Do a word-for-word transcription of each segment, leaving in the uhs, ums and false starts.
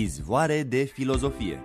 Izvoare de filozofie.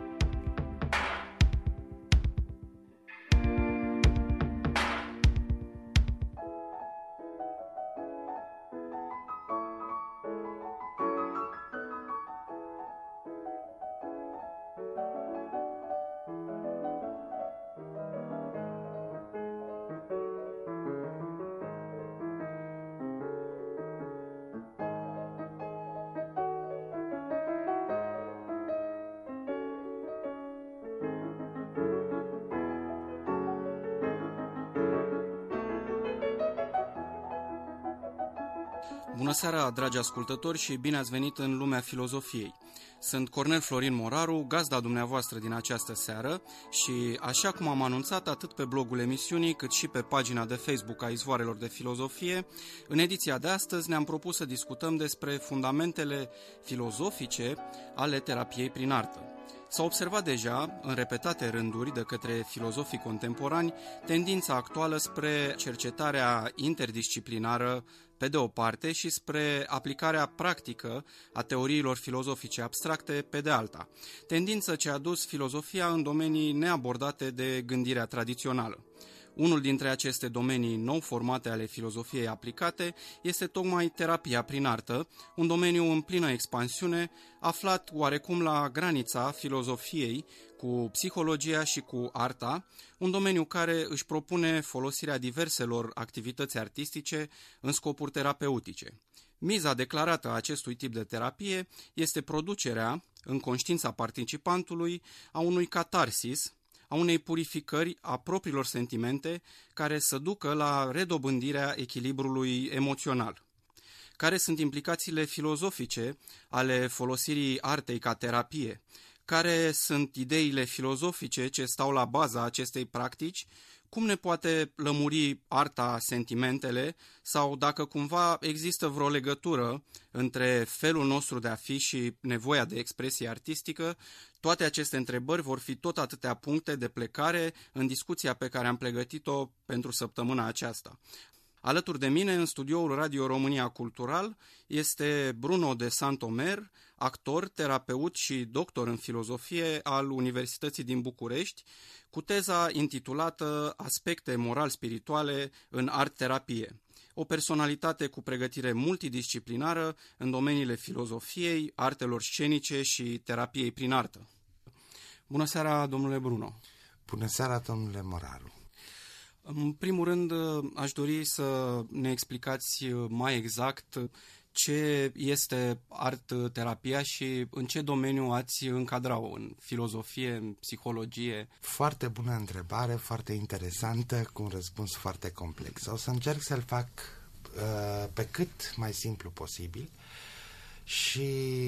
Bună seara, dragi ascultători, și bine ați venit în lumea filozofiei. Sunt Cornel Florin Moraru, gazda dumneavoastră din această seară și, așa cum am anunțat atât pe blogul emisiunii, cât și pe pagina de Facebook a Izvoarelor de Filozofie, în ediția de astăzi ne-am propus să discutăm despre fundamentele filozofice ale terapiei prin artă. S-a observat deja, în repetate rânduri de către filozofii contemporani, tendința actuală spre cercetarea interdisciplinară pe de o parte și spre aplicarea practică a teoriilor filozofice abstracte pe de alta, tendință ce a dus filozofia în domenii neabordate de gândirea tradițională. Unul dintre aceste domenii nou formate ale filozofiei aplicate este tocmai terapia prin artă, un domeniu în plină expansiune, aflat oarecum la granița filozofiei cu psihologia și cu arta, un domeniu care își propune folosirea diverselor activități artistice în scopuri terapeutice. Miza declarată a acestui tip de terapie este producerea, în conștiința participantului, a unui catarsis, a unei purificări a propriilor sentimente care să ducă la redobândirea echilibrului emoțional. Care sunt implicațiile filozofice ale folosirii artei ca terapie? Care sunt ideile filozofice ce stau la baza acestei practici? Cum ne poate lămuri arta sentimentele sau dacă cumva există vreo legătură între felul nostru de a fi și nevoia de expresie artistică? Toate aceste întrebări vor fi tot atâtea puncte de plecare în discuția pe care am pregătit-o pentru săptămâna aceasta. Alături de mine, în studioul Radio România Cultural, este Bruno de Santomer, actor, terapeut și doctor în filozofie al Universității din București, cu teza intitulată Aspecte moral-spirituale în art-terapie. O personalitate cu pregătire multidisciplinară în domeniile filozofiei, artelor scenice și terapiei prin artă. Bună seara, domnule Bruno! Bună seara, domnule Moraru! În primul rând, aș dori să ne explicați mai exact ce este art-terapia și în ce domeniu ați încadra-o, în filozofie, în psihologie? Foarte bună întrebare, foarte interesantă, cu un răspuns foarte complex. O să încerc să-l fac uh, pe cât mai simplu posibil și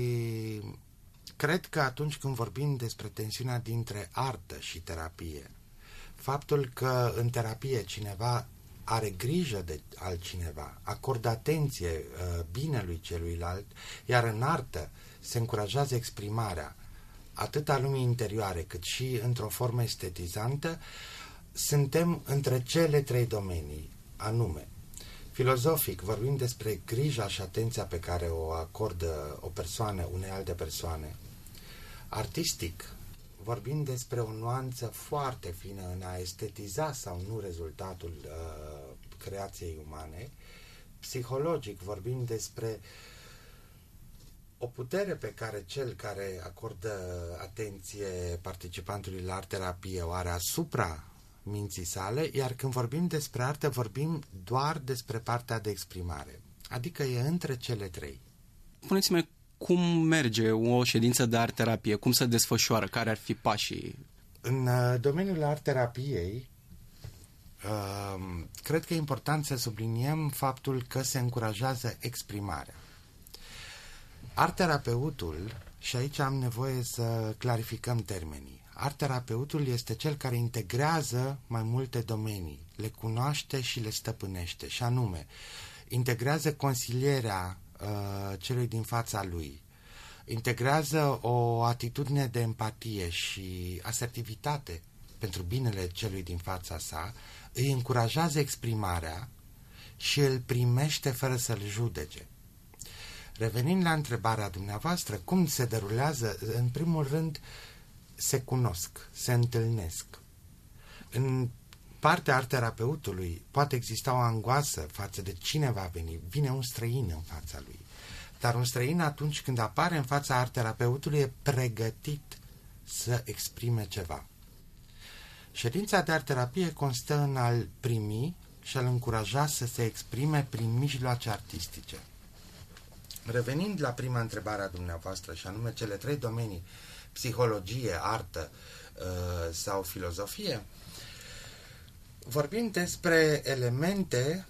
cred că atunci când vorbim despre tensiunea dintre artă și terapie, faptul că în terapie cineva are grijă de altcineva, acordă atenție uh, binelui celuilalt, iar în artă se încurajează exprimarea atât a lumii interioare cât și într-o formă estetizantă, suntem între cele trei domenii, anume filozofic, vorbim despre grija și atenția pe care o acordă o persoană unei alte persoane, artistic, vorbim despre o nuanță foarte fină în a estetiza sau nu rezultatul uh, creației umane. Psihologic, vorbim despre o putere pe care cel care acordă atenție participantului la art-terapie o are asupra minții sale, iar când vorbim despre artă, vorbim doar despre partea de exprimare. Adică e între cele trei. Spuneți-mi, cum merge o ședință de art-terapie? Cum se desfășoară? Care ar fi pașii? În domeniul art-terapiei, uh, cred că e important să subliniem faptul că se încurajează exprimarea. Art-terapeutul, și aici am nevoie să clarificăm termenii, art-terapeutul este cel care integrează mai multe domenii, le cunoaște și le stăpânește, și anume, integrează consilierea Uh, celui din fața lui, integrează o atitudine de empatie și asertivitate pentru binele celui din fața sa, îi încurajează exprimarea și îl primește fără să-l judece. Revenind la întrebarea dumneavoastră, cum se derulează, în primul rând se cunosc, se întâlnesc. În partea art-terapeutului poate exista o angoasă față de cine va veni. Vine un străin în fața lui. Dar un străin, atunci când apare în fața art-terapeutului, e pregătit să exprime ceva. Ședința de art-terapie constă în a-l primi și a-l încuraja să se exprime prin mijloace artistice. Revenind la prima întrebare a dumneavoastră, și anume cele trei domenii, psihologie, artă uh, sau filozofie, vorbim despre elemente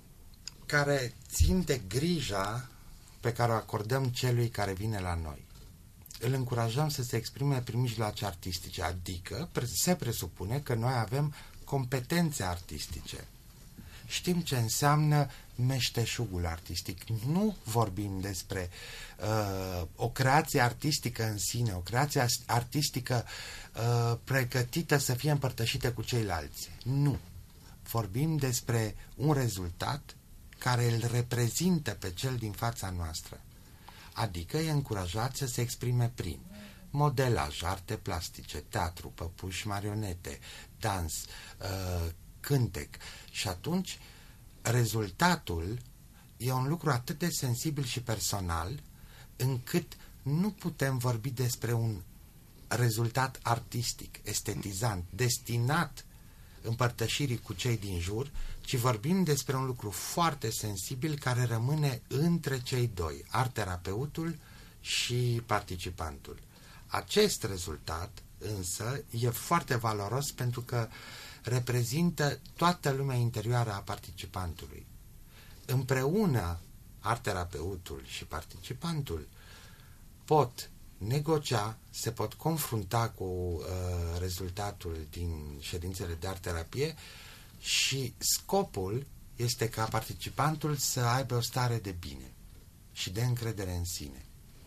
care țin de grija pe care o acordăm celui care vine la noi. Îl încurajăm să se exprime prin mijloace artistice, adică se presupune că noi avem competențe artistice. Știm ce înseamnă meșteșugul artistic. Nu vorbim despre uh, o creație artistică în sine, o creație artistică uh, pregătită să fie împărtășită cu ceilalți. Nu. Vorbim despre un rezultat care îl reprezintă pe cel din fața noastră. Adică e încurajat să se exprime prin modelaj, arte plastice, teatru, păpuși, marionete, dans, uh, cântec. Și atunci rezultatul e un lucru atât de sensibil și personal încât nu putem vorbi despre un rezultat artistic, estetizant, destinat împărtășirii cu cei din jur, ci vorbim despre un lucru foarte sensibil care rămâne între cei doi, art-terapeutul și participantul. Acest rezultat însă e foarte valoros pentru că reprezintă toată lumea interioară a participantului. Împreună, art-terapeutul și participantul pot negocia, se pot confrunta cu uh, rezultatul din ședințele de art-terapie și scopul este ca participantul să aibă o stare de bine și de încredere în sine.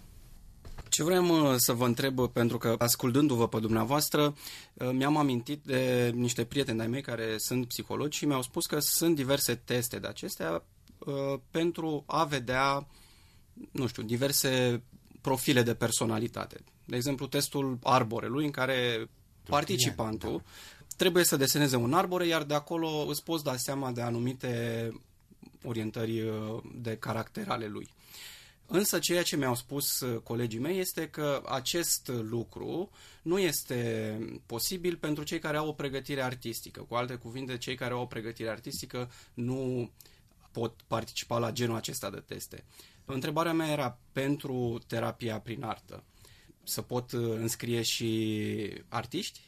Ce vreau să vă întreb, pentru că ascultându-vă pe dumneavoastră, mi-am amintit de niște prieteni ai mei care sunt psihologi și mi-au spus că sunt diverse teste de acestea uh, pentru a vedea, nu știu, diverse profile de personalitate. De exemplu, testul arborelui, în care participantul trebuie să deseneze un arbore, iar de acolo îți poți da seama de anumite orientări de caracter ale lui. Însă ceea ce mi-au spus colegii mei este că acest lucru nu este posibil pentru cei care au o pregătire artistică. Cu alte cuvinte, cei care au o pregătire artistică nu pot participa la genul acesta de teste. Întrebarea mea era pentru terapia prin artă. Să pot înscrie și artiști?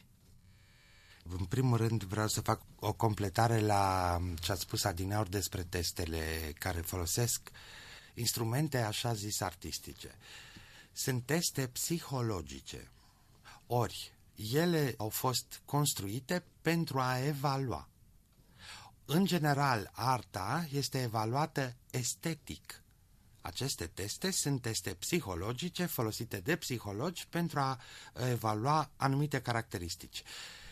În primul rând vreau să fac o completare la ce ați spus adineauri despre testele care folosesc instrumente așa zis artistice. Sunt teste psihologice. Ori, ele au fost construite pentru a evalua. În general, arta este evaluată estetic. Aceste teste sunt teste psihologice folosite de psihologi pentru a evalua anumite caracteristici.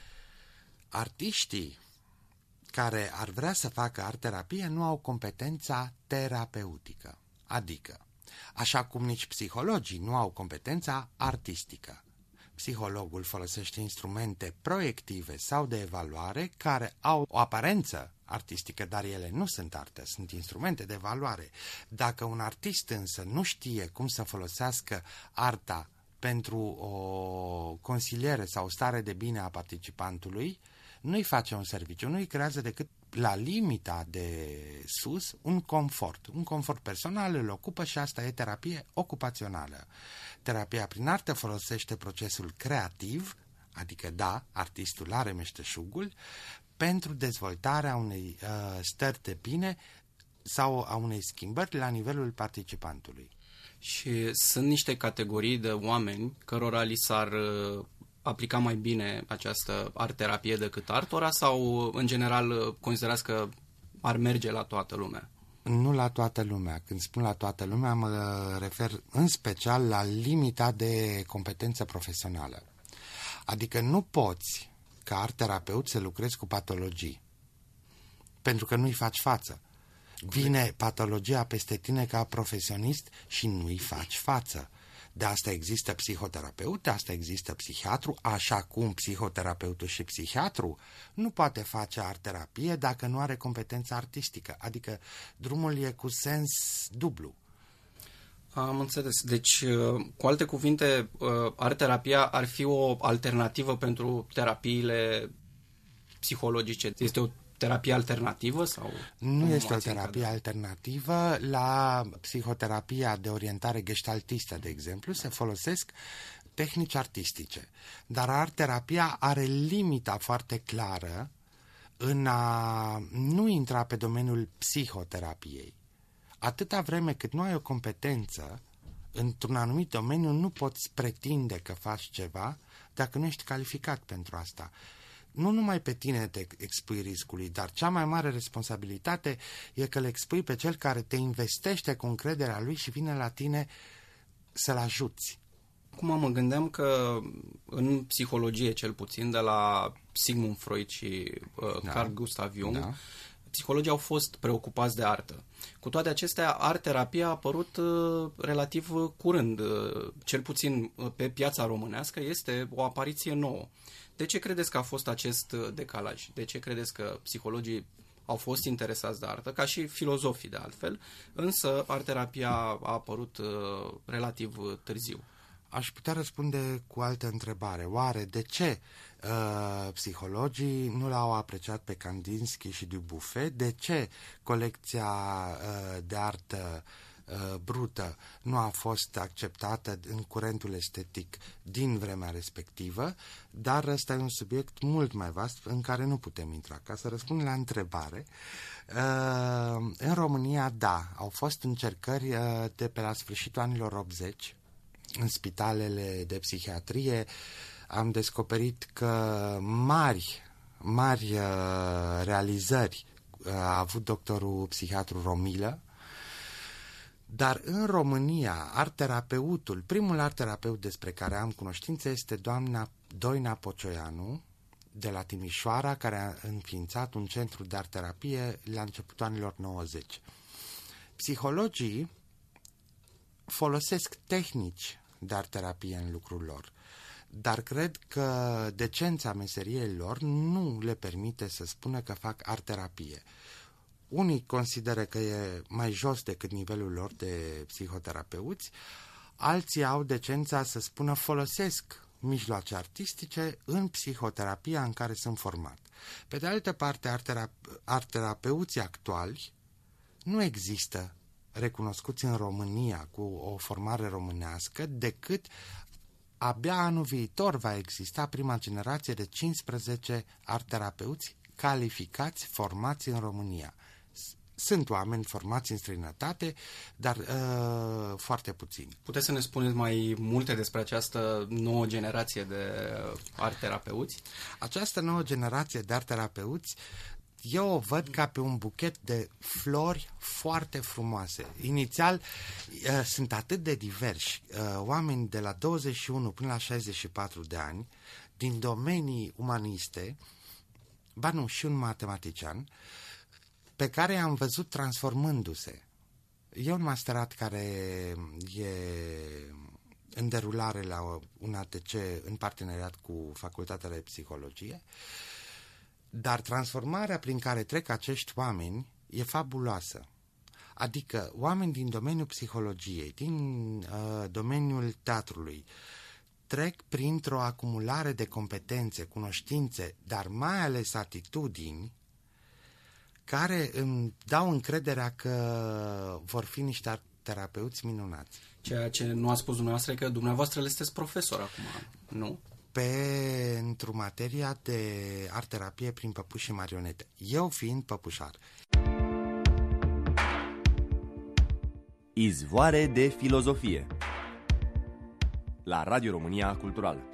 Artiștii care ar vrea să facă art-terapie nu au competența terapeutică. Adică, așa cum nici psihologii nu au competența artistică. Psihologul folosește instrumente proiective sau de evaluare care au o aparență artistică, dar ele nu sunt artă, sunt instrumente de evaluare. Dacă un artist însă nu știe cum să folosească arta pentru o consiliere sau o stare de bine a participantului, nu-i face un serviciu, nu-i creează decât la limita de sus un confort. Un confort personal îl ocupă și asta e terapie ocupațională. Terapia prin artă folosește procesul creativ, adică da, artistul are meșteșugul, pentru dezvoltarea unei uh, stări de bine sau a unei schimbări la nivelul participantului. Și sunt niște categorii de oameni cărora li s-ar uh, aplica mai bine această art-terapie decât altora sau, în general, considerați că ar merge la toată lumea? Nu la toată lumea. Când spun la toată lumea, mă refer în special la limita de competență profesională. Adică nu poți, ca art-terapeut, să lucrezi cu patologii, pentru că nu-i faci față. Vine patologia peste tine ca profesionist și nu-i faci față. De asta există psihoterapeut, de asta există psihiatru, așa cum psihoterapeutul și psihiatru nu poate face art-terapie dacă nu are competență artistică. Adică drumul e cu sens dublu. Am înțeles. Deci, cu alte cuvinte, art-terapia ar fi o alternativă pentru terapiile psihologice. Este o terapie alternativă? Sau nu este o terapie alternativă. La psihoterapia de orientare gestaltistă, de exemplu, se folosesc tehnici artistice. Dar art-terapia are limita foarte clară în a nu intra pe domeniul psihoterapiei. Atâta vreme cât nu ai o competență într-un anumit domeniu, nu poți pretinde că faci ceva dacă nu ești calificat pentru asta. Nu numai pe tine te expui riscului, dar cea mai mare responsabilitate e că le expui pe cel care te investește cu încrederea lui și vine la tine să-l ajuți. Acum mă gândeam că în psihologie, cel puțin, de la Sigmund Freud și uh, da. Carl Gustav Jung, da. Psihologii au fost preocupați de artă. Cu toate acestea, art-terapia a apărut uh, relativ curând, uh, cel puțin uh, pe piața românească, este o apariție nouă. De ce credeți că a fost acest decalaj? De ce credeți că psihologii au fost interesați de artă, ca și filozofii de altfel, însă art-terapia a apărut uh, relativ târziu? Aș putea răspunde cu altă întrebare. Oare de ce uh, psihologii nu l-au apreciat pe Kandinsky și Dubuffet? De ce colecția uh, de artă uh, brută nu a fost acceptată în curentul estetic din vremea respectivă? Dar ăsta e un subiect mult mai vast în care nu putem intra. Ca să răspund la întrebare, uh, în România, da, au fost încercări uh, de pe la sfârșitul anilor optzeci, în spitalele de psihiatrie. Am descoperit că mari, mari uh, realizări uh, a avut doctorul psihiatru Romilă, dar în România, art-terapeutul, primul art-terapeut despre care am cunoștință este doamna Doina Pocioianu, de la Timișoara, care a înființat un centru de art-terapie la începutul anilor nouăzeci. Psihologii folosesc tehnici de art-terapie în lucrul lor, dar cred că decența meseriei lor nu le permite să spună că fac art-terapie. Unii consideră că e mai jos decât nivelul lor de psihoterapeuți, alții au decența să spună folosesc mijloace artistice în psihoterapia în care sunt format. Pe de altă parte, art-terap- art-terapeuții actuali nu există recunoscuți în România cu o formare românească, decât abia anul viitor va exista prima generație de cincisprezece art-terapeuți calificați, formați în România. Sunt oameni formați în străinătate, dar uh, foarte puțini. Puteți să ne spuneți mai multe despre această nouă generație de art-terapeuți? Această nouă generație de art-terapeuți eu o văd ca pe un buchet de flori foarte frumoase. Inițial uh, sunt atât de diversi, uh, oameni de la douăzeci și unu până la șaizeci și patru de ani, din domenii umaniste, ba nu, și un matematician, pe care i-am văzut transformându-se. E un masterat care e în derulare la un A T C în parteneriat cu Facultatea de Psihologie, dar transformarea prin care trec acești oameni e fabuloasă. Adică oameni din domeniul psihologiei, din uh, domeniul teatrului, trec printr-o acumulare de competențe, cunoștințe, dar mai ales atitudini, care îmi dau încrederea că vor fi niște terapeuți minunați. Ceea ce nu a spus dumneavoastră e că dumneavoastră le sunteți profesor acum, nu? Pentru materia de art-terapie prin păpuși și marionete. Eu fiind păpușar. Izvoare de filozofie la Radio România Culturală.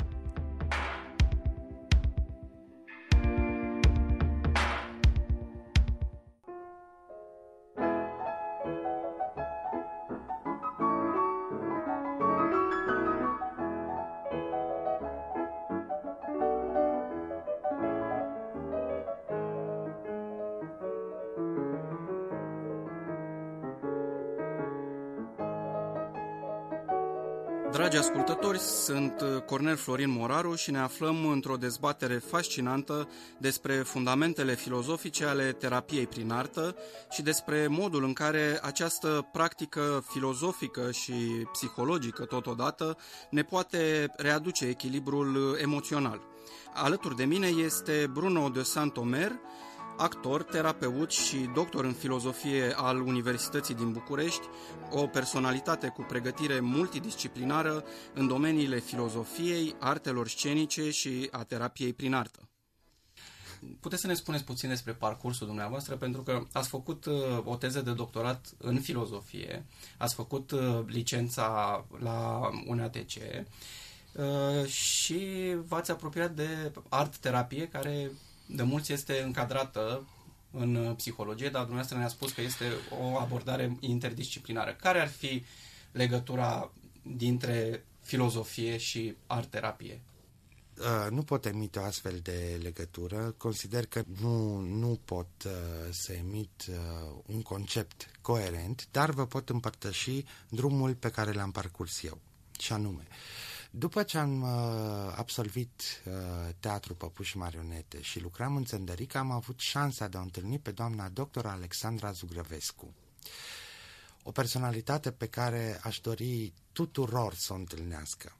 Dragi ascultători, sunt Cornel Florin Moraru și ne aflăm într-o dezbatere fascinantă despre fundamentele filozofice ale terapiei prin artă și despre modul în care această practică filozofică și psihologică totodată ne poate readuce echilibrul emoțional. Alături de mine este Bruno de Saint-Omer, actor, terapeut și doctor în filozofie al Universității din București, o personalitate cu pregătire multidisciplinară în domeniile filozofiei, artelor scenice și a terapiei prin artă. Puteți să ne spuneți puțin despre parcursul dumneavoastră, pentru că ați făcut uh, o teză de doctorat în filozofie, ați făcut uh, licența la U N A T C uh, și v-ați apropiat de art-terapie, care de mulți este încadrată în psihologie, dar dumneavoastră ne-a spus că este o abordare interdisciplinară. Care ar fi legătura dintre filozofie și art-terapie? Uh, nu pot emite o astfel de legătură. Consider că nu, nu pot uh, să emit uh, un concept coerent, dar vă pot împărtăși drumul pe care l-am parcurs eu. Și anume, după ce am uh, absolvit uh, teatru, păpuși și marionete și lucram în Țăndărică, am avut șansa de a întâlni pe doamna doctor Alexandra Zugrăvescu. O personalitate pe care aș dori tuturor să o întâlnească.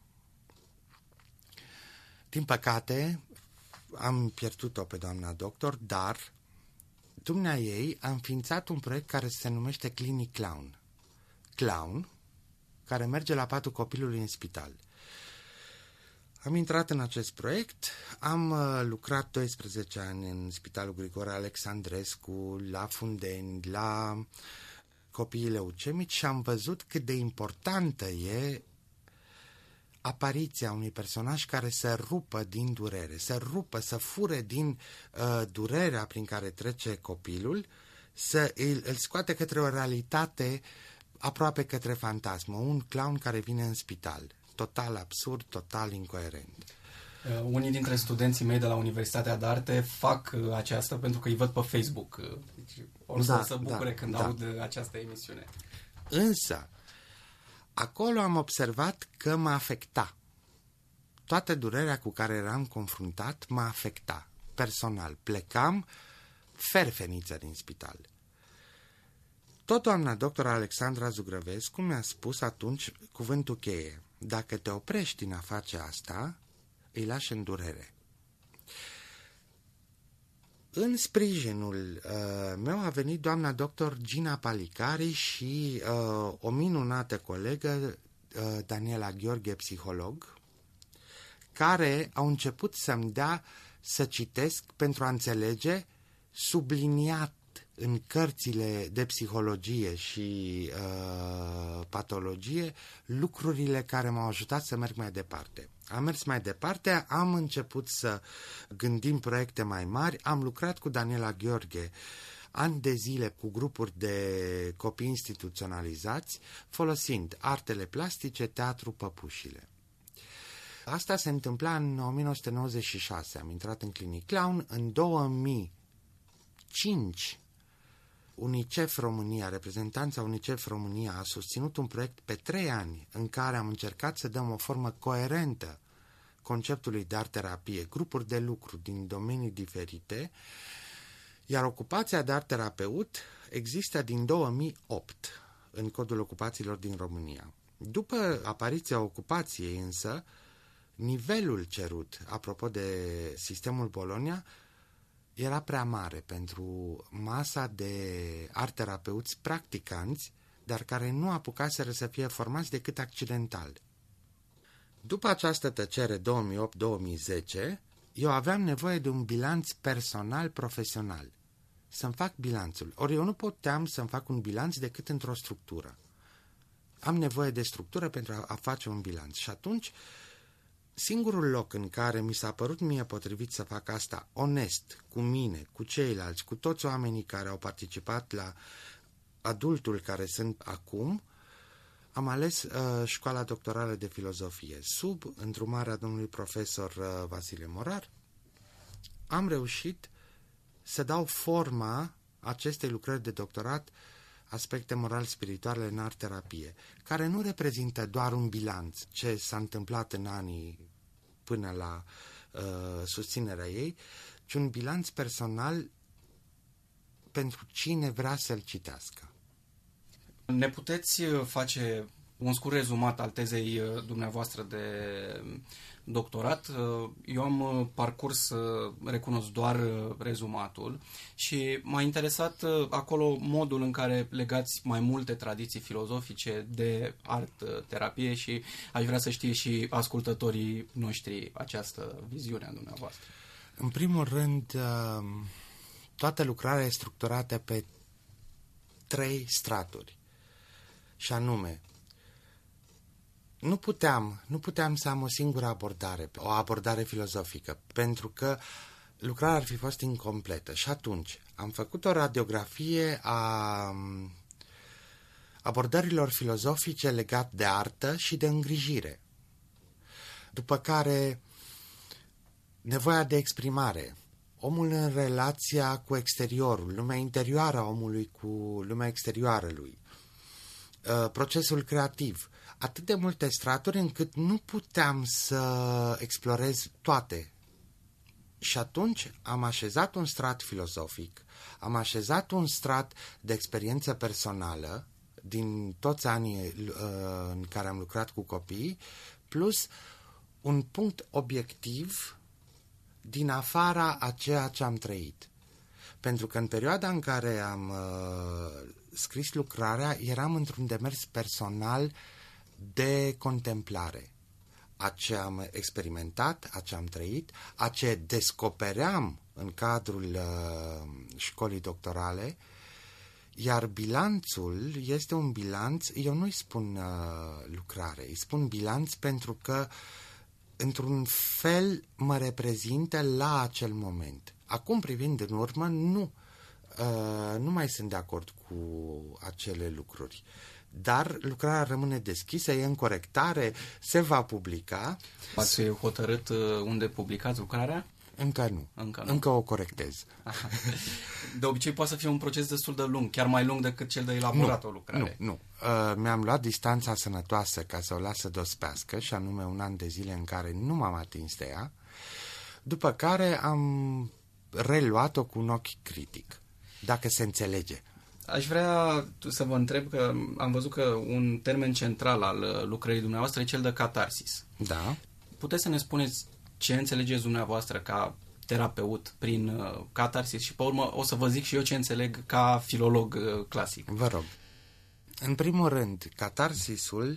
Din păcate, am pierdut-o pe doamna doctor, dar dumnea ei a înființat un proiect care se numește Clinic Clown. Clown, care merge la patul copilului în spital. Am intrat în acest proiect, am uh, lucrat doisprezece ani în Spitalul Grigore Alexandrescu, la Fundeni, la copiii leucemici și am văzut cât de importantă e apariția unui personaj care să rupă din durere, să rupă, să fure din uh, durerea prin care trece copilul, să îl, îl scoate către o realitate aproape către fantasmă, un clown care vine în spital. Total absurd, total incoerent. Uh, unii dintre studenții mei de la Universitatea de Arte fac uh, aceasta pentru că îi văd pe Facebook. Uh, deci, o să da, se bucure da, când da. aud uh, această emisiune. Însă, acolo am observat că mă afecta. Toată durerea cu care eram confruntat mă afecta. Personal, plecam ferfeniță din spital. Tot doamna doctor Alexandra Zugrăvescu mi-a spus atunci cuvântul cheie. Dacă te oprești în a face asta, îi lași în durere. În sprijinul uh, meu a venit doamna doctor Gina Palicari și uh, o minunată colegă, uh, Daniela Gheorghe, psiholog, care au început să-mi dea să citesc pentru a înțelege subliniat în cărțile de psihologie și uh, patologie lucrurile care m-au ajutat să merg mai departe. Am mers mai departe, am început să gândim proiecte mai mari, am lucrat cu Daniela Gheorghe ani de zile cu grupuri de copii instituționalizați, folosind artele plastice, teatru, păpușile. Asta se întâmpla în o mie nouă sute nouăzeci și șase, am intrat în Clinic Clown, în două mii cinci UNICEF România, reprezentanța UNICEF România a susținut un proiect pe trei ani în care am încercat să dăm o formă coerentă conceptului de art-terapie, grupuri de lucru din domenii diferite, iar ocupația de art-terapeut există din două mii opt în Codul Ocupațiilor din România. După apariția ocupației însă, nivelul cerut, apropo de sistemul Bologna, era prea mare pentru masa de art-terapeuți practicanți, dar care nu apucaseră să fie formați decât accidental. După această tăcere două mii opt două mii zece, eu aveam nevoie de un bilanț personal-profesional. Să-mi fac bilanțul. Ori eu nu puteam să-mi fac un bilanț decât într-o structură. Am nevoie de structură pentru a, a face un bilanț. Și atunci, singurul loc în care mi s-a părut mie potrivit să fac asta onest, cu mine, cu ceilalți, cu toți oamenii care au participat la adultul care sunt acum, am ales uh, școala doctorală de filozofie. Sub îndrumarea domnului profesor uh, Vasile Morar, am reușit să dau forma acestei lucrări de doctorat aspecte moral-spirituale în art-terapie, care nu reprezintă doar un bilanț ce s-a întâmplat în anii până la uh, susținerea ei, ci un bilanț personal pentru cine vrea să-l citească. Ne puteți face un scurt rezumat al tezei dumneavoastră de doctorat? Eu am parcurs, recunosc, doar rezumatul și m-a interesat acolo modul în care legați mai multe tradiții filozofice de art-terapie și aș vrea să știe și ascultătorii noștri această viziune a dumneavoastră. În primul rând, toată lucrarea e structurată pe trei straturi. Și anume, nu puteam, nu puteam să am o singură abordare, o abordare filozofică, pentru că lucrarea ar fi fost incompletă. Și atunci am făcut o radiografie a abordărilor filozofice legate de artă și de îngrijire. După care, nevoia de exprimare, omul în relația cu exteriorul, lumea interioară a omului cu lumea exterioară lui, procesul creativ, atât de multe straturi încât nu puteam să explorez toate. Și atunci am așezat un strat filozofic, am așezat un strat de experiență personală din toți anii în care am lucrat cu copii, plus un punct obiectiv din afara a ceea ce am trăit. Pentru că în perioada în care am uh, scris lucrarea, eram într-un demers personal de contemplare. A ce am experimentat, a ce am trăit, a ce descopeream în cadrul uh, școlii doctorale, iar bilanțul este un bilanț, eu nu-i spun uh, lucrare, îi spun bilanț pentru că într-un fel mă reprezintă la acel moment. Acum, privind în urmă, nu, uh, nu mai sunt de acord cu acele lucruri. Dar lucrarea rămâne deschisă, e în corectare, se va publica. Ați hotărât unde publicați lucrarea? Încă nu. Încă nu. Încă o corectez. De obicei poate să fie un proces destul de lung, chiar mai lung decât cel de elaborat o lucrare. Nu, nu. Uh, mi-am luat distanța sănătoasă ca să o las să dospească, și anume un an de zile în care nu m-am atins de ea, după care am reluat-o cu un ochi critic, dacă se înțelege. Aș vrea să vă întreb că am văzut că un termen central al lucrării dumneavoastră e cel de catarsis. Da. Puteți să ne spuneți ce înțelegeți dumneavoastră ca terapeut prin uh, catarsis și pe urmă o să vă zic și eu ce înțeleg ca filolog uh, clasic. Vă rog. În primul rând, catarsisul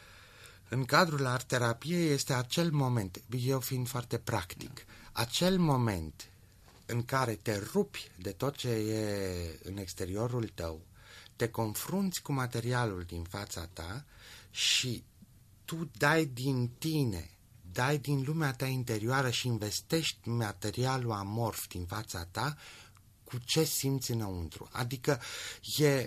în cadrul art-terapiei este acel moment, eu fiind foarte practic, acel moment în care te rupi de tot ce e în exteriorul tău, te confrunți cu materialul din fața ta și tu dai din tine, dai din lumea ta interioară și investești materialul amorf din fața ta cu ce simți înăuntru. Adică e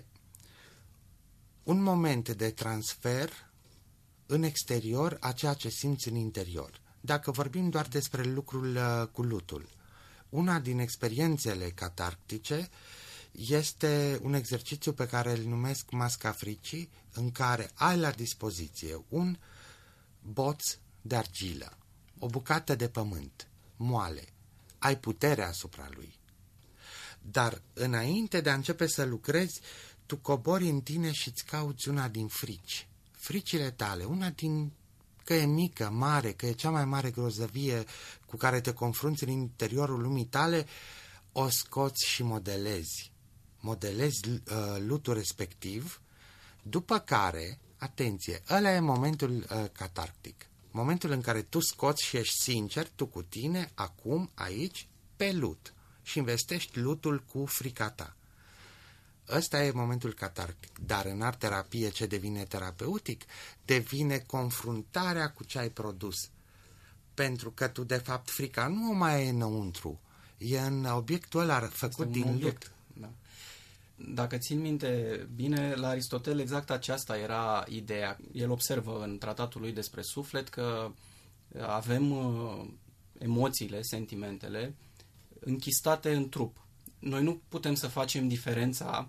un moment de transfer în exterior a ceea ce simți în interior. Dacă vorbim doar despre lucrul uh, cu lutul, una din experiențele catarctice este un exercițiu pe care îl numesc masca fricii, în care ai la dispoziție un boț de argilă, o bucată de pământ, moale, ai putere asupra lui. Dar înainte de a începe să lucrezi, tu cobori în tine și îți cauți una din frici. Fricile tale, una din, că e mică, mare, că e cea mai mare grozăvie cu care te confrunți în interiorul lumii tale, o scoți și modelezi. Modelezi uh, lutul respectiv, după care, atenție, ăla e momentul uh, catarctic. Momentul în care tu scoți și ești sincer, tu cu tine, acum, aici, pe lut și investești lutul cu frica ta. Ăsta e momentul catarctic, dar în art-terapie ce devine terapeutic? Devine confruntarea cu ce ai produs. Pentru că tu, de fapt, frica nu o mai e înăuntru, e în obiectul ăla făcut din obiect. lut. Da. Dacă țin minte bine, la Aristotel exact aceasta era ideea. El observă în tratatul lui despre suflet că avem uh, emoțiile, sentimentele, închistate în trup. Noi nu putem să facem diferența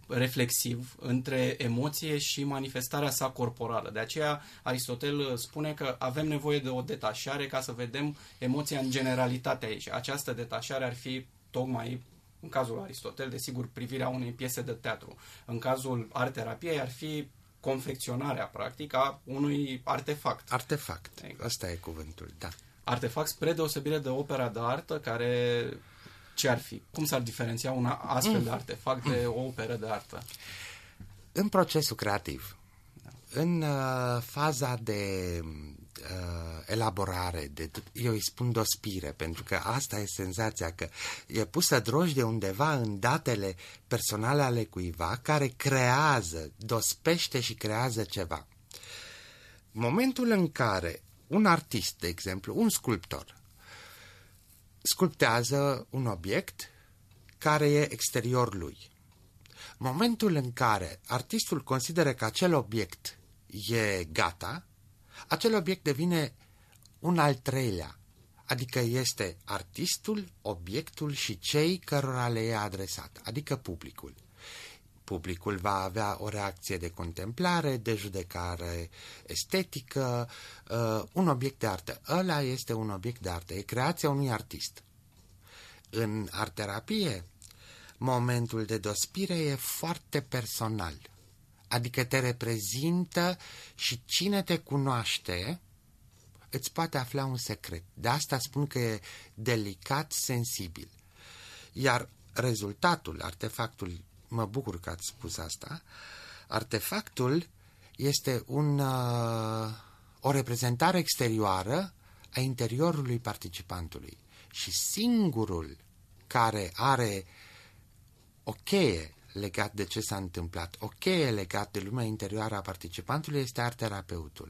reflexiv între emoție și manifestarea sa corporală. De aceea Aristotel spune că avem nevoie de o detașare ca să vedem emoția în generalitate aici. Această detașare ar fi tocmai, în cazul Aristotel, desigur, privirea unei piese de teatru. În cazul art-terapiei ar fi confecționarea, practic, a unui artefact. Artefact, ăsta e cuvântul, da. Artefact spre deosebire de opera de artă, care ce ar fi? Cum s-ar diferenția un astfel de artefact de o operă de artă? În procesul creativ, da. în uh, faza de uh, elaborare, de, eu îi spun dospire, pentru că asta e senzația, că e pusă drojdie undeva în datele personale ale cuiva care creează, dospește și creează ceva. Momentul în care un artist, de exemplu, un sculptor, sculptează un obiect care e exterior lui. Momentul în care artistul consideră că acel obiect e gata, acel obiect devine un al treilea, adică este artistul, obiectul și cei cărora le e adresat, adică publicul. Publicul va avea o reacție de contemplare, de judecare estetică, uh, un obiect de artă. Ăla este un obiect de artă, e creația unui artist. În art-terapie, momentul de dospire e foarte personal, adică te reprezintă și cine te cunoaște îți poate afla un secret. De asta spun că e delicat, sensibil. Iar rezultatul, artefactul, mă bucur că ați spus asta, artefactul este un, uh, o reprezentare exterioară a interiorului participantului. Și singurul care are o cheie legat de ce s-a întâmplat, o cheie legat de lumea interioară a participantului este art-terapeutul.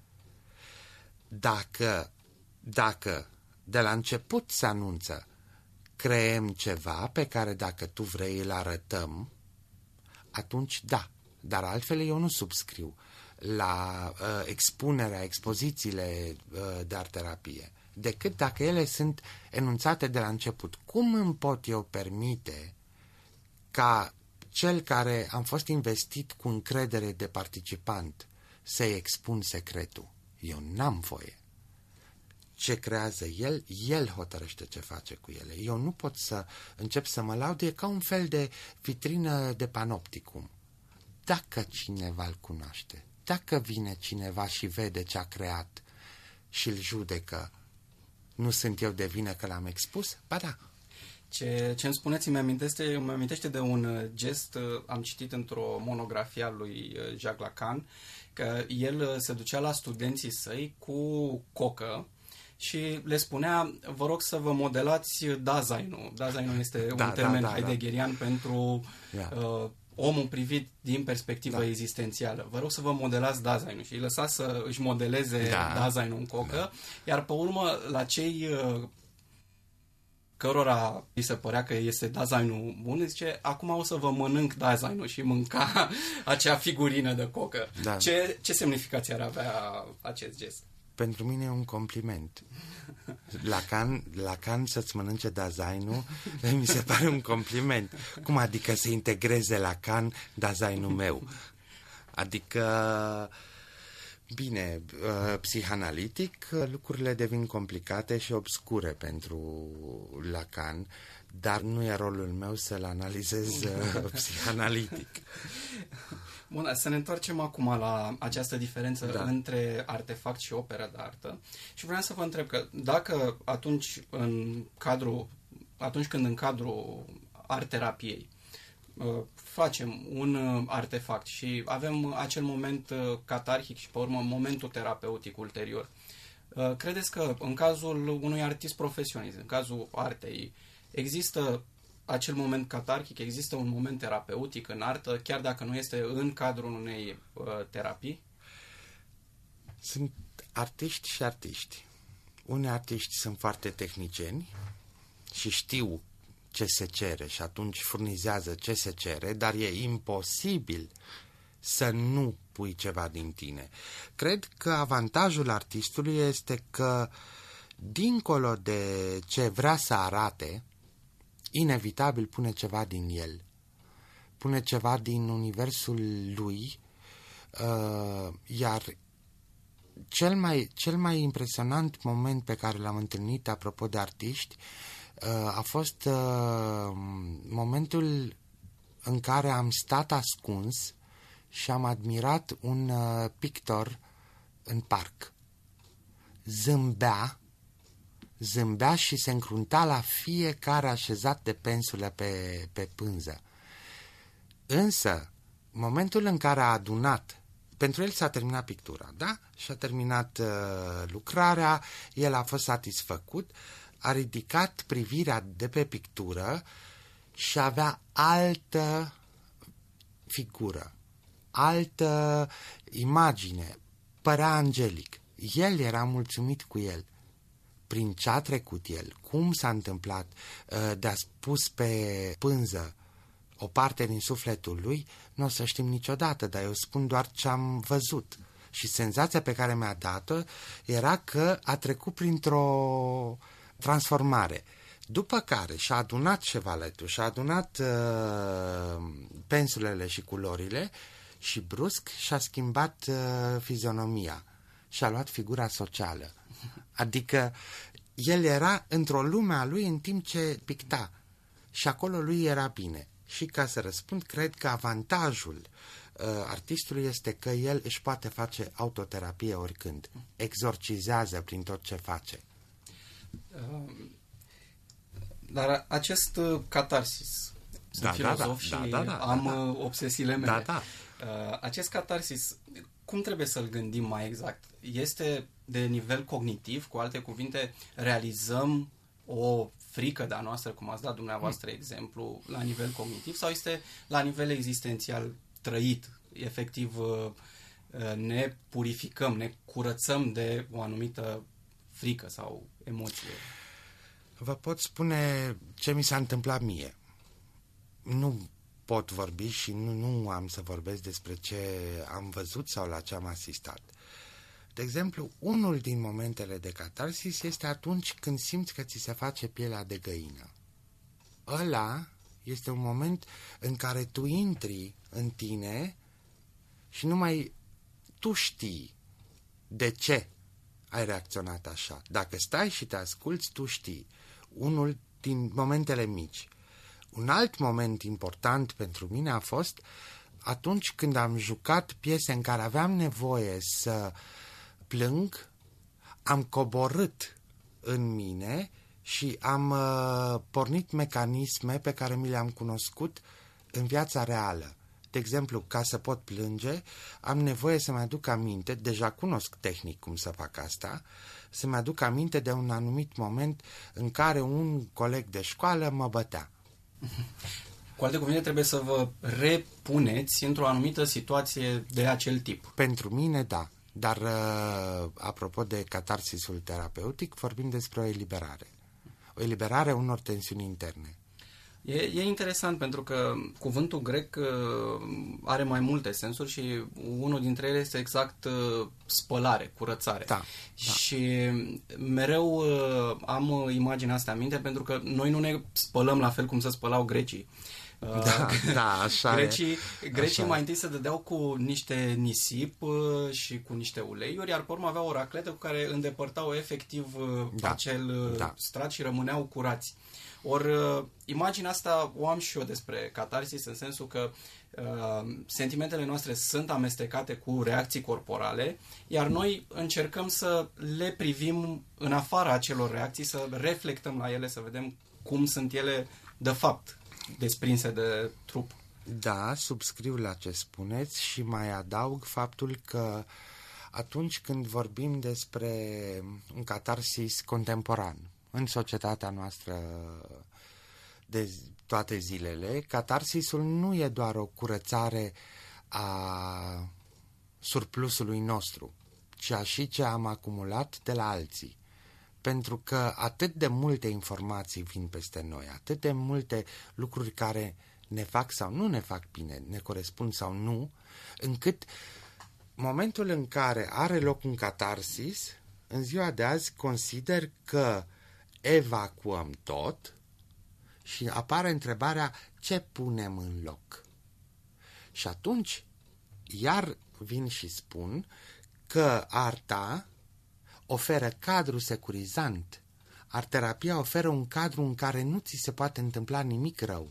Dacă, dacă de la început se anunță creăm ceva pe care dacă tu vrei îl arătăm, atunci da, dar altfel eu nu subscriu la uh, expunerea, expozițiile uh, de art-terapie, decât dacă ele sunt enunțate de la început. Cum îmi pot eu permite ca cel care am fost investit cu încredere de participant să-i expun secretul? Eu n-am voie. Ce creează el, el hotărăște ce face cu ele. Eu nu pot să încep să mă laud, e ca un fel de vitrină de panopticum. Dacă cineva îl cunoaște, dacă vine cineva și vede ce a creat și îl judecă, nu sunt eu de vină că l-am expus? Ba da. Ce, ce îmi spuneți îmi amintește, îmi amintește de un gest, am citit într-o monografie a lui Jacques Lacan, că el se ducea la studenții săi cu cocă și le spunea, vă rog să vă modelați Dasein-ul. Dasein-ul este da, un termen da, da, heideggerian da. pentru yeah. uh, omul privit din perspectivă da. existențială. Vă rog să vă modelați Dasein-ul. Și îi lăsa să își modeleze da. Dasein-ul în cocă, da. iar pe urmă, la cei uh, cărora îi se părea că este Dasein-ul bun, zice, acum o să vă mănânc Dasein-ul și mânca acea figurină de cocă. Da. Ce, ce semnificație ar avea acest gest? Pentru mine e un compliment. Lacan, Lacan să-ți mănânce Dasein-ul, mi se pare un compliment. Cum adică să integreze Lacan Dasein-ul meu? Adică, bine, psihanalitic, lucrurile devin complicate și obscure pentru Lacan, dar nu e rolul meu să-l analizez psihanalitic. Bun, să ne întoarcem acum la această diferență da. între artefact și operă de artă. Și vreau să vă întreb că dacă atunci, în cadrul, atunci când în cadrul art-terapiei facem un artefact și avem acel moment catarhic și pe urmă momentul terapeutic ulterior, credeți că în cazul unui artist profesionist, în cazul artei, există acel moment catarhic, există un moment terapeutic în artă, chiar dacă nu este în cadrul unei uh, terapii? Sunt artiști și artiști. Unii artiști sunt foarte tehnicieni și știu ce se cere și atunci furnizează ce se cere, dar e imposibil să nu pui ceva din tine. Cred că avantajul artistului este că, dincolo de ce vrea să arate, inevitabil pune ceva din el. spune ceva din universul lui, uh, iar cel mai, cel mai impresionant moment pe care l-am întâlnit, apropo de artiști, uh, a fost uh, momentul în care am stat ascuns și am admirat un uh, pictor în parc. Zâmbea, zâmbea și se încrunta la fiecare așezat de pensule pe, pe pânză. Însă, momentul în care a adunat, pentru el s-a terminat pictura, da? Și-a terminat uh, lucrarea, el a fost satisfăcut, a ridicat privirea de pe pictură și avea altă figură, altă imagine, părea angelic. El era mulțumit cu el. Prin ce a trecut el, cum s-a întâmplat de a spus pe pânză o parte din sufletul lui, nu o să știm niciodată, dar eu spun doar ce am văzut. Și senzația pe care mi-a dat-o era că a trecut printr-o transformare. După care și-a adunat șevaletul, și-a adunat uh, pensulele și culorile și brusc și-a schimbat uh, fizionomia și-a luat figura socială. Adică el era într-o lume a lui în timp ce picta și acolo lui era bine. Și ca să răspund, cred că avantajul uh, artistului este că el își poate face autoterapie oricând. Exorcizează prin tot ce face. Um... Dar acest uh, catarsis, sunt da, filozof da, da, și da, da, am da, da. obsesiile mele. Da, da. Uh, acest catarsis, cum trebuie să-l gândim mai exact? Este de nivel cognitiv, cu alte cuvinte, realizăm o frică de-a noastră, cum ați dat dumneavoastră mm. exemplu, la nivel cognitiv, sau este la nivel existențial trăit? Efectiv, uh, ne purificăm, ne curățăm de o anumită frică sau emoție? Vă pot spune ce mi s-a întâmplat mie. Nu pot vorbi și nu, nu am să vorbesc despre ce am văzut sau la ce am asistat. De exemplu, unul din momentele de catarsis este atunci când simți că ți se face pielea de găină. Ăla este un moment în care tu intri în tine și numai tu știi de ce ai reacționat așa. Dacă stai și te asculți, tu știi. Unul din momentele mici. Un alt moment important pentru mine a fost atunci când am jucat piese în care aveam nevoie să plâng, am coborât în mine și am uh, pornit mecanisme pe care mi le-am cunoscut în viața reală. De exemplu, ca să pot plânge, am nevoie să-mi aduc aminte, deja cunosc tehnic cum să fac asta, să-mi aduc aminte de un anumit moment în care un coleg de școală mă bătea. Cu alte cuvinte, trebuie să vă repuneți într-o anumită situație de acel tip. Pentru mine, da. Dar, uh, apropo de catarsisul terapeutic, vorbim despre o eliberare. O eliberare a unor tensiuni interne. E, e interesant pentru că cuvântul grec uh, are mai multe sensuri și unul dintre ele este exact uh, spălare, curățare. Da, da. Și mereu uh, am imaginea asta în minte pentru că noi nu ne spălăm la fel cum se spălau grecii. Da, da, așa Grecii, e. grecii așa mai e. întâi se dădeau cu niște nisip uh, și cu niște uleiuri, iar pe urmă aveau o racletă cu care îndepărtau efectiv uh, da, acel uh, da. strat și rămâneau curați. Ori uh, imaginea asta o am și eu despre catarsis, în sensul că uh, sentimentele noastre sunt amestecate cu reacții corporale, iar noi încercăm să le privim în afara acelor reacții, să reflectăm la ele, să vedem cum sunt ele de fapt desprinse de trup. Da, subscriu la ce spuneți și mai adaug faptul că atunci când vorbim despre un catarsis contemporan în societatea noastră de toate zilele, catarsisul nu e doar o curățare a surplusului nostru, ci a și ce am acumulat de la alții. Pentru că atât de multe informații vin peste noi, atât de multe lucruri care ne fac sau nu ne fac bine, ne corespund sau nu, încât momentul în care are loc un catarsis, în ziua de azi consider că evacuăm tot și apare întrebarea ce punem în loc. Și atunci, iar vin și spun că arta oferă cadru securizant. Art-terapia oferă un cadru în care nu ți se poate întâmpla nimic rău.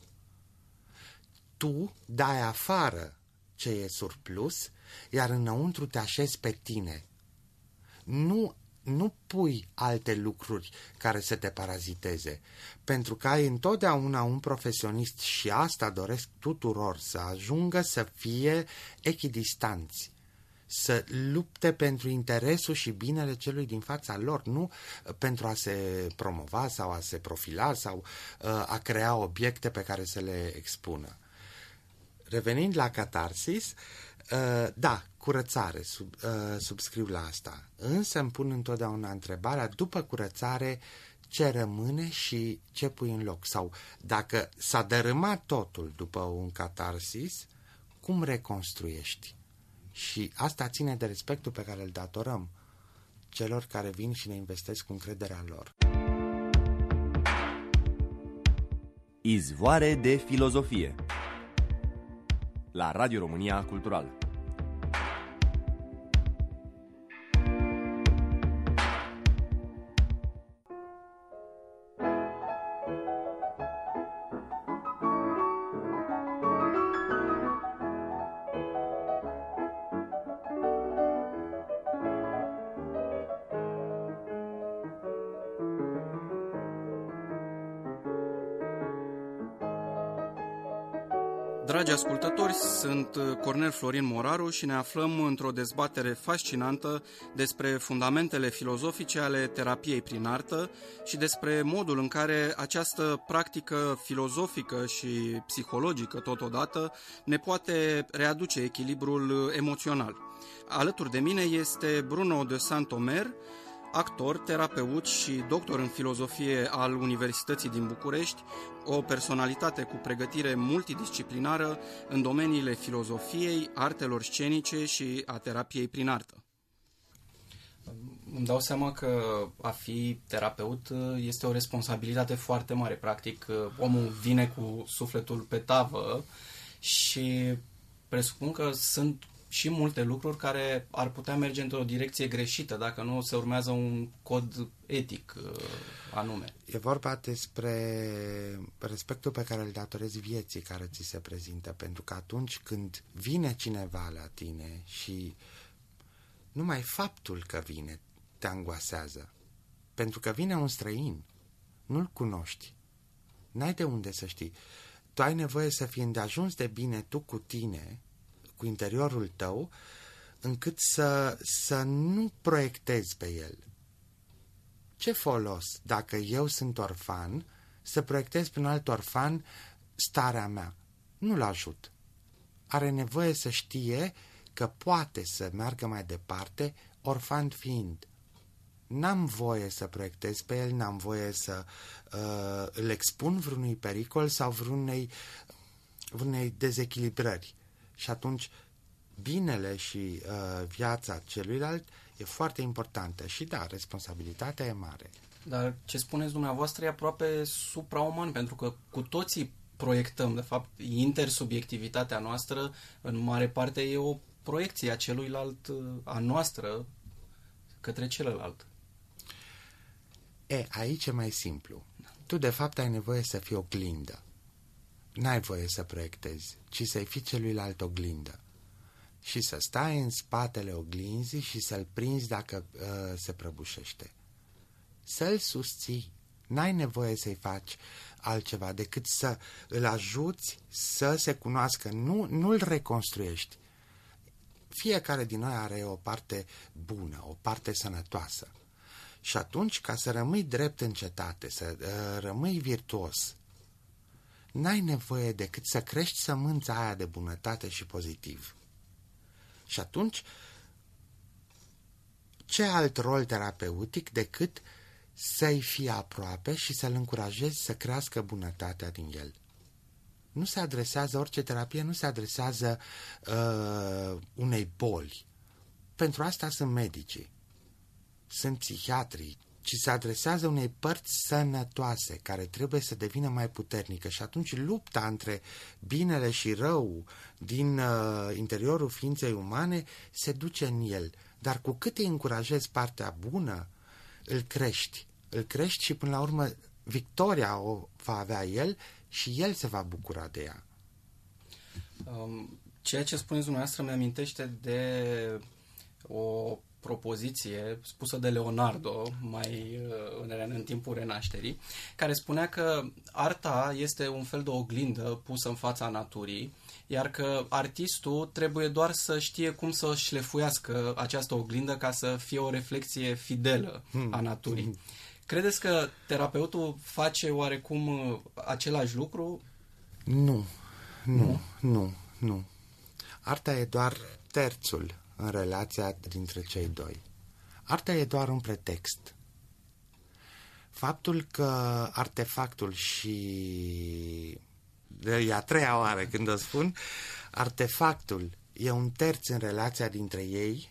Tu dai afară ce e surplus, iar înăuntru te așezi pe tine. Nu, nu pui alte lucruri care să te paraziteze, pentru că ai întotdeauna un profesionist și asta doresc tuturor, să ajungă să fie echidistanți, să lupte pentru interesul și binele celui din fața lor, nu pentru a se promova sau a se profila sau uh, a crea obiecte pe care să le expună. Revenind la catarsis, uh, da, curățare, sub, uh, subscriu la asta, însă îmi pun întotdeauna întrebarea, după curățare, ce rămâne și ce pui în loc? Sau dacă s-a dărâmat totul după un catarsis, cum reconstruiești? Și asta ține de respectul pe care îl datorăm celor care vin și ne investesc cu încrederea lor. Izvoare de filozofie la Radio România Cultural. Dragi ascultători, sunt Cornel Florin Moraru și ne aflăm într-o dezbatere fascinantă despre fundamentele filozofice ale terapiei prin artă și despre modul în care această practică filozofică și psihologică totodată ne poate readuce echilibrul emoțional. Alături de mine este Bruno de Saint-Omer, actor, terapeut și doctor în filozofie al Universității din București, o personalitate cu pregătire multidisciplinară în domeniile filozofiei, artelor scenice și a terapiei prin artă. Îmi dau seama că a fi terapeut este o responsabilitate foarte mare. Practic, omul vine cu sufletul pe tavă și presupun că sunt și multe lucruri care ar putea merge într-o direcție greșită dacă nu se urmează un cod etic uh, anume. E vorba despre respectul pe care îl datorezi vieții care ți se prezintă, pentru că atunci când vine cineva la tine și numai faptul că vine te angoasează, pentru că vine un străin, nu-l cunoști, n-ai de unde să știi. Tu ai nevoie să fii îndeajuns de bine tu cu tine, cu interiorul tău, încât să, să nu proiectezi pe el. Ce folos dacă eu sunt orfan să proiectez pe un alt orfan starea mea? Nu-l ajut. Are nevoie să știe că poate să meargă mai departe, orfan fiind. N-am voie să proiectez pe el, n-am voie să uh, îl expun vreunui pericol sau vreunei, vreunei dezechilibrări. Și atunci binele și uh, viața celuilalt e foarte importantă. Și da, responsabilitatea e mare. Dar ce spuneți dumneavoastră e aproape suprauman, pentru că cu toții proiectăm. De fapt, intersubiectivitatea noastră în mare parte e o proiecție a celuilalt, a noastră, către celălalt. E, aici e mai simplu. Tu de fapt ai nevoie să fii oglindă. N-ai voie să proiectezi, ci să-i fii celuilalt oglindă. Și să stai în spatele oglinzii și să-l prinzi dacă uh, se prăbușește. Să-l susții. N-ai nevoie să-i faci altceva decât să îl ajuți să se cunoască. Nu, nu-l reconstruiești. Fiecare din noi are o parte bună, o parte sănătoasă. Și atunci, ca să rămâi drept în cetate, să uh, rămâi virtuos, n-ai nevoie decât să crești sămânța aia de bunătate și pozitiv. Și atunci, ce alt rol terapeutic decât să-i fii aproape și să-l încurajezi să crească bunătatea din el? Nu se adresează, orice terapie nu se adresează uh, unei boli. Pentru asta sunt medicii, sunt psihiatrii, ci se adresează unei părți sănătoase, care trebuie să devină mai puternică. Și atunci lupta între binele și rău din uh, interiorul ființei umane se duce în el. Dar cu cât îi încurajezi partea bună, îl crești. Îl crești și până la urmă victoria o va avea el și el se va bucura de ea. Um, ceea ce spuneți dumneavoastră mi-amintește de o propoziție spusă de Leonardo mai în, în timpul Renașterii, care spunea că arta este un fel de oglindă pusă în fața naturii, iar că artistul trebuie doar să știe cum să șlefuiască această oglindă ca să fie o reflexie fidelă a naturii. Credeți că terapeutul face oarecum același lucru? Nu, nu, nu, nu. Arta e doar terțul în relația dintre cei doi. Arta e doar un pretext. Faptul că artefactul și... e a treia oară când o spun, artefactul e un terț în relația dintre ei,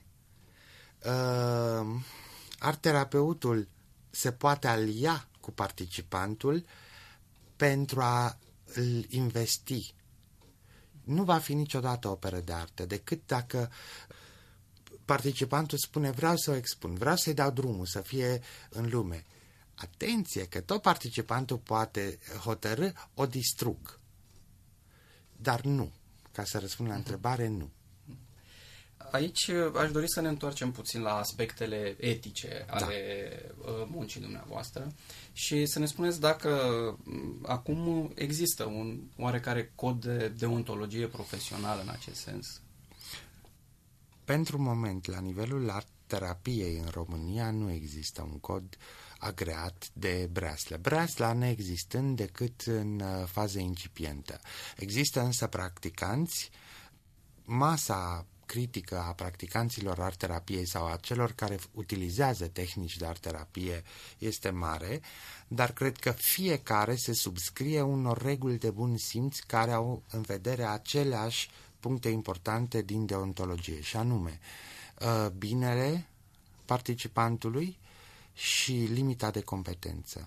uh, art-terapeutul se poate alia cu participantul pentru a îl investi. Nu va fi niciodată o operă de artă, decât dacă participantul spune vreau să o expun, vreau să-i dau drumul, să fie în lume. Atenție, că tot participantul poate hotărâ, o distrug. Dar nu. Ca să răspund la întrebare, nu. Aici aș dori să ne întoarcem puțin la aspectele etice ale da. muncii dumneavoastră și să ne spuneți dacă acum există un oarecare cod de deontologie profesională în acest sens. Pentru moment, la nivelul art-terapiei în România, nu există un cod agreat de breaslă. Breasla neexistând decât în fază incipientă. Există însă practicanți, masa critică a practicanților art-terapiei sau a celor care utilizează tehnici de art-terapie este mare, dar cred că fiecare se subscrie unor reguli de bun simț care au în vedere aceleași puncte importante din deontologie, și anume binele participantului și limita de competență.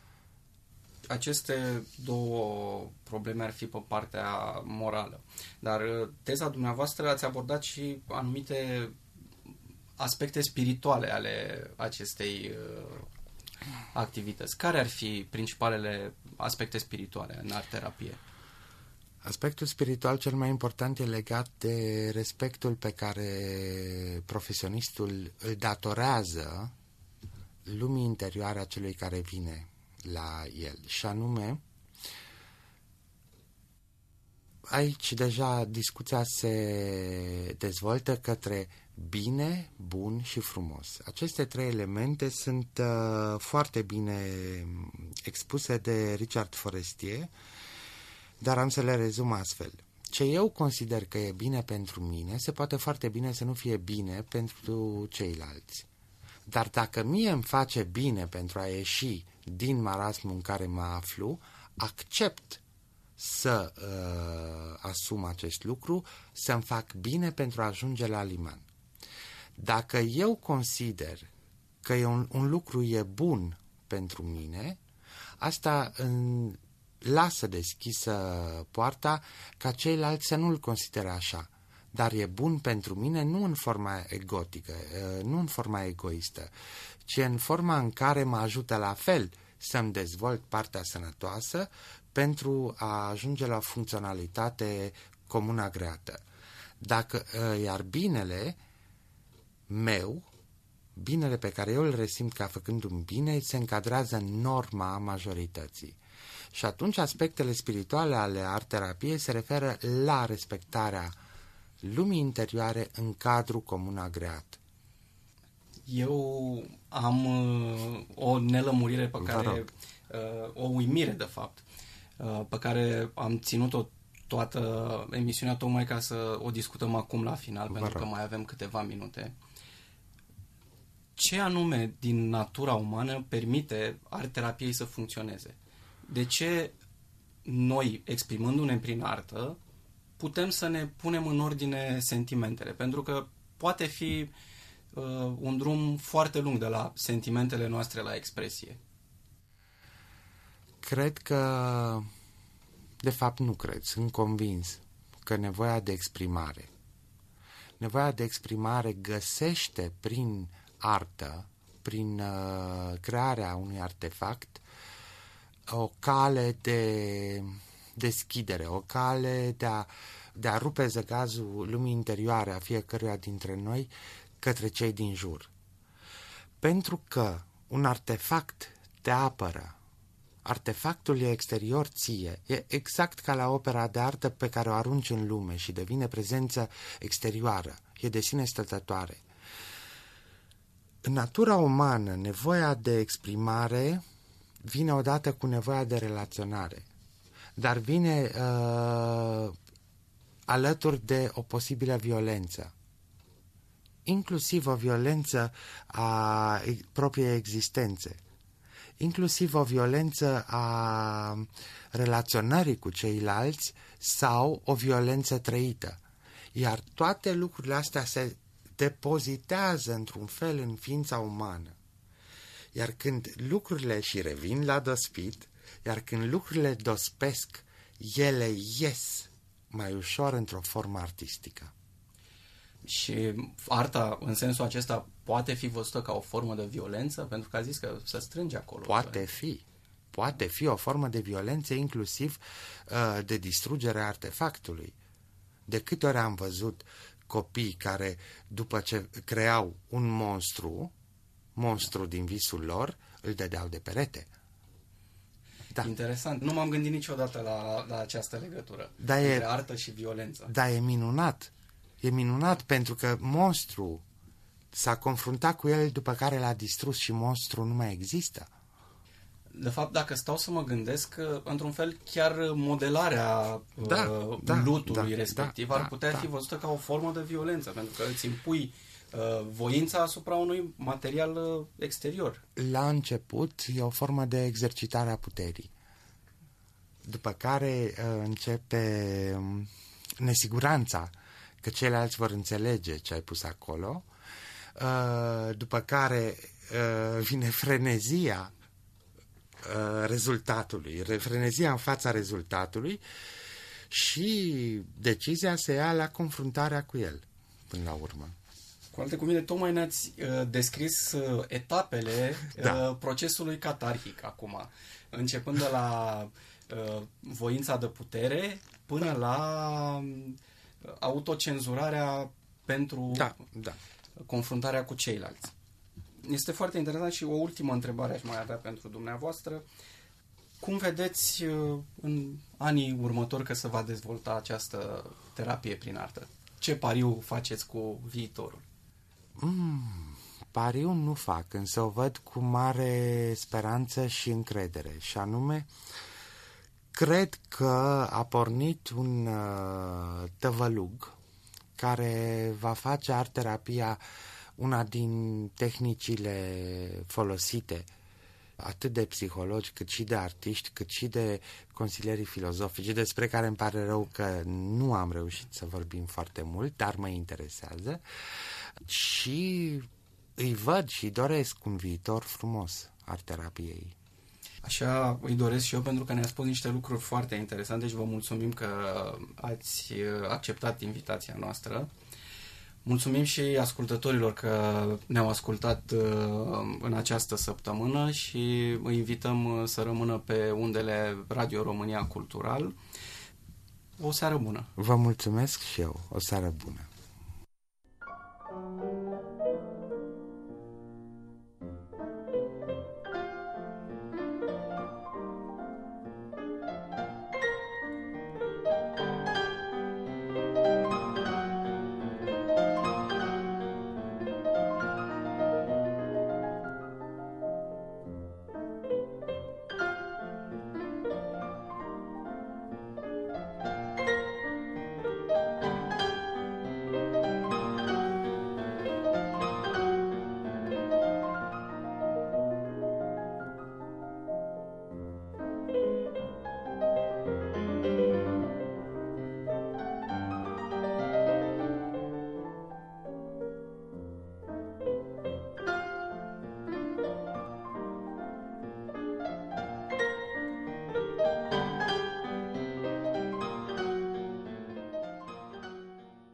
Aceste două probleme ar fi pe partea morală, dar teza dumneavoastră ați abordat și anumite aspecte spirituale ale acestei uh, activități. Care ar fi principalele aspecte spirituale în art-terapie? Aspectul spiritual cel mai important e legat de respectul pe care profesionistul îl datorează lumii interioare a celui care vine la el. Și anume, aici deja discuția se dezvoltă către bine, bun și frumos. Aceste trei elemente sunt uh, foarte bine expuse de Richard Forestier, dar am să le rezum astfel. Ce eu consider că e bine pentru mine, se poate foarte bine să nu fie bine pentru ceilalți. Dar dacă mie îmi face bine pentru a ieși din marasmul în care mă aflu, accept să uh, asum acest lucru, să-mi fac bine pentru a ajunge la liman. Dacă eu consider că e un, un lucru e bun pentru mine, asta în, lasă deschisă poarta ca ceilalți să nu-l considere așa. Dar e bun pentru mine nu în forma egotică, nu în forma egoistă, ci în forma în care mă ajută la fel să-mi dezvolt partea sănătoasă pentru a ajunge la funcționalitate comun agreată. Dacă, iar binele meu, binele pe care eu îl resimt ca făcând un bine, se încadrează în norma majorității. Și atunci aspectele spirituale ale art-terapiei se referă la respectarea lumii interioare în cadrul comun agreat. Eu am uh, o nelămurire pe care, uh, o uimire de fapt, uh, pe care am ținut-o toată emisiunea tocmai ca să o discutăm acum la final, Vă pentru rog. Că mai avem câteva minute. Ce anume din natura umană permite art-terapiei să funcționeze? De ce noi, exprimându-ne prin artă, putem să ne punem în ordine sentimentele? Pentru că poate fi uh, un drum foarte lung de la sentimentele noastre la expresie. Cred că, de fapt nu cred, sunt convins că nevoia de exprimare, nevoia de exprimare găsește prin artă, prin uh, crearea unui artefact, o cale de deschidere, o cale de a, de a rupe zăgazul lumii interioare a fiecăruia dintre noi către cei din jur. Pentru că un artefact te apără, artefactul e exterior ție, e exact ca la opera de artă pe care o arunci în lume și devine prezență exterioară, e de sine stătătoare. În natura umană, nevoia de exprimare vine odată cu nevoia de relaționare, dar vine uh, alături de o posibilă violență, inclusiv o violență a propriei existențe, inclusiv o violență a relaționării cu ceilalți sau o violență trăită. Iar toate lucrurile astea se depozitează într-un fel în ființa umană. Iar când lucrurile și revin la dospit, iar când lucrurile dospesc, ele ies mai ușor într-o formă artistică. Și arta, în sensul acesta, poate fi văzută ca o formă de violență? Pentru că a zis că se strânge acolo. Poate fi. Poate fi o formă de violență, inclusiv uh, de distrugere a artefactului. De câte ori am văzut copii care, după ce creau un monstru, monstru din visul lor, îl dădeau de perete. Da. Interesant. Nu m-am gândit niciodată la, la această legătură da, între e, artă și violență. Da, e minunat. E minunat pentru că monstru s-a confruntat cu el, după care l-a distrus și monstru nu mai există. De fapt, dacă stau să mă gândesc, într-un fel, chiar modelarea da, uh, da, lutului da, respectiv da, ar putea da, fi da. văzută ca o formă de violență, pentru că îți impui uh, voința asupra unui material uh, exterior. La început e o formă de exercitare a puterii, după care uh, începe um, nesiguranța că ceilalți vor înțelege ce ai pus acolo, uh, după care uh, vine frenezia uh, rezultatului, frenezia în fața rezultatului și decizia se ia la confruntarea cu el, până la urmă. Cu alte cuvinte, tocmai ne-ați uh, descris uh, etapele da. uh, procesului catarhic acum, începând de la uh, voința de putere până da. la autocenzurarea pentru da, da. confruntarea cu ceilalți. Este foarte interesant și o ultimă întrebare aș mai avea pentru dumneavoastră. Cum vedeți în anii următori că se va dezvolta această terapie prin artă? Ce pariu faceți cu viitorul? Mm, pariu nu fac, însă o văd cu mare speranță și încredere. Și anume, cred că a pornit un uh, tăvălug care va face art-terapia una din tehnicile folosite atât de psihologi, cât și de artiști, cât și de consilierii filozofici, despre care îmi pare rău că nu am reușit să vorbim foarte mult, dar mă interesează și îi văd și doresc un viitor frumos art-terapiei. Așa îi doresc și eu, pentru că ne-a spus niște lucruri foarte interesante și vă mulțumim că ați acceptat invitația noastră. Mulțumim și ascultătorilor că ne-au ascultat în această săptămână și îi invităm să rămână pe undele Radio România Cultural. O seară bună! Vă mulțumesc și eu. O seară bună!